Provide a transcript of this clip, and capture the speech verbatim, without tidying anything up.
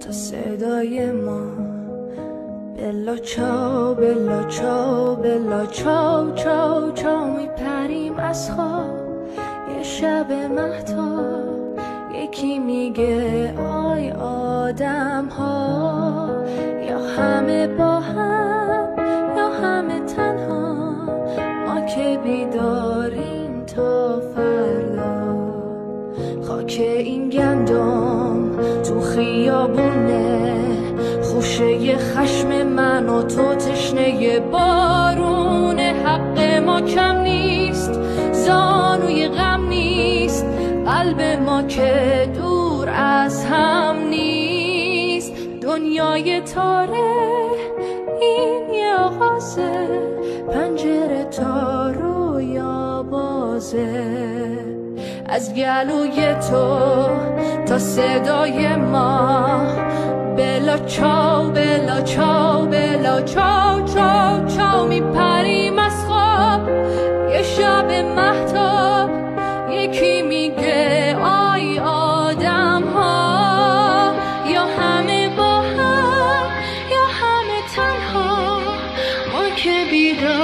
تا صدای ما بلا چاو بلا چاو بلا چاو چاو چاو میپریم از خواب یه شب مهتاب. یکی میگه آی آدم ها یا همه با هم یا همه تنها، ما که بیداریم تا فردا. خاک این گندم تو خیابونه، خوشه خشم من و تو تشنه بارونه. حق ما کم نیست، زانوی غم نیست، قلب ما که دور از هم نیست. دنیای تاره این یه آغازه، پنجره تا رویا بازه. از گلوی تو تا صدای ما بلا چاو بلا چاو بلا چاو چاو چاو میپریم از خواب یه شب مهتاب. یکی میگه آی آدم ها یا همه با هم یا همه تنها، ما که بیدار